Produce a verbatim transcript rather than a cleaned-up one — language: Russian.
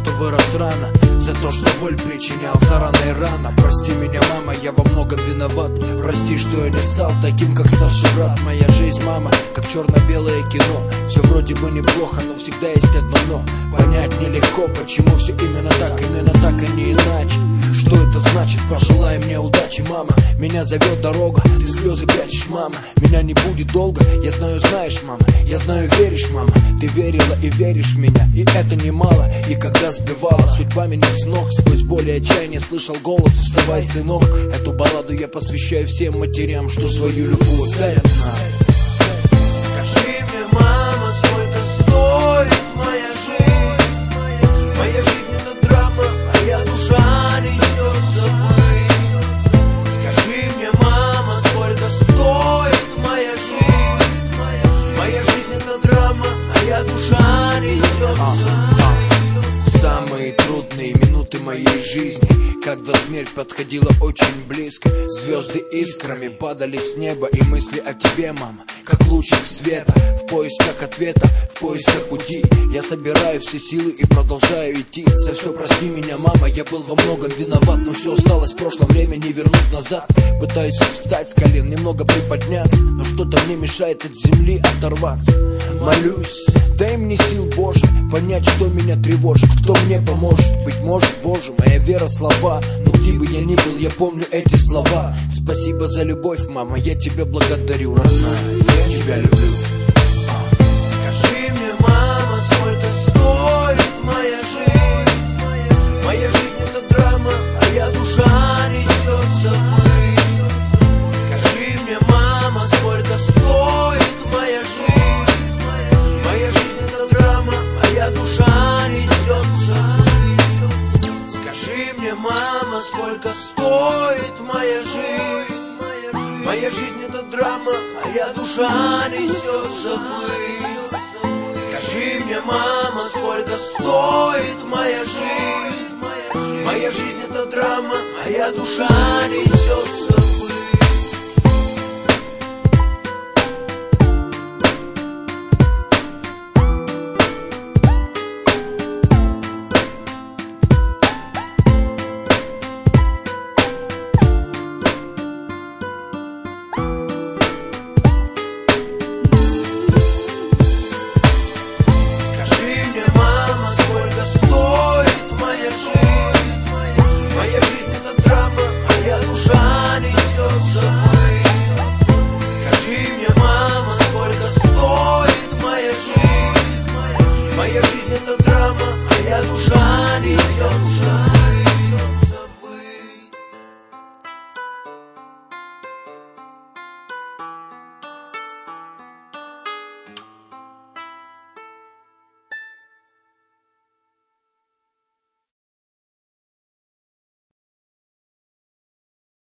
что вырос рано, за то, что боль причинял заранее рано. Прости меня, мама, я во многом виноват. Прости, что я не стал таким, как старший брат. Моя жизнь, мама, как черно-белое кино. Все вроде бы неплохо, но всегда есть одно но. Понять нелегко, почему все именно так, именно так, а не иначе. Что это значит? Пожелай мне удачи, мама. Меня зовет дорога, ты слезы прячешь, мама. Меня не будет долго, я знаю, знаешь, мама. Я знаю, веришь, мама. Ты верила и веришь в меня, и это немало. И когда сбивала судьба меня с ног, сквозь боль и отчаяние слышал голос: вставай, сынок. Эту балладу я посвящаю всем матерям, что свою любовь дарят нам. Скажи мне, мама, сколько стоит моя жизнь? Моя жизнь это драма, моя душа несется ввысь. Скажи мне, мама, сколько стоит моя жизнь? Моя жизнь это драма, моя душа несется ввысь. Самые трудные минуты моей жизни, когда смерть подходила очень близко. Звезды искрами падали с неба, и мысли о тебе, мама, как лучик света. В поисках ответа, в поисках пути. Я собираю все силы и продолжаю идти. За все прости меня, мама, я был во многом виноват. Но все осталось в прошлом, время не вернуть назад. Пытаюсь встать с колен, немного приподняться, но что-то мне мешает от земли оторваться. Молюсь, дай мне сил, Боже, понять, что меня тревожит. Кто мне поможет? Быть может, Боже, моя вера слаба, но где бы я ни был, я помню эти слова. Спасибо за любовь, мама, я тебя благодарю, родная, я тебя люблю. Скажи мне, мама, сколько стоит моя жизнь? Моя жизнь это драма, моя душа несется ввысь. Скажи мне, мама, сколько стоит моя жизнь? Моя жизнь это драма, моя душа несется ввысь. Скажи мне, мама, сколько стоит моя жизнь? Моя жизнь это драма, моя душа несется ввысь. Скажи мне, мама, сколько стоит моя жизнь? Моя жизнь это драма, моя душа несется ввысь. Моя жизнь это драма, моя душа несется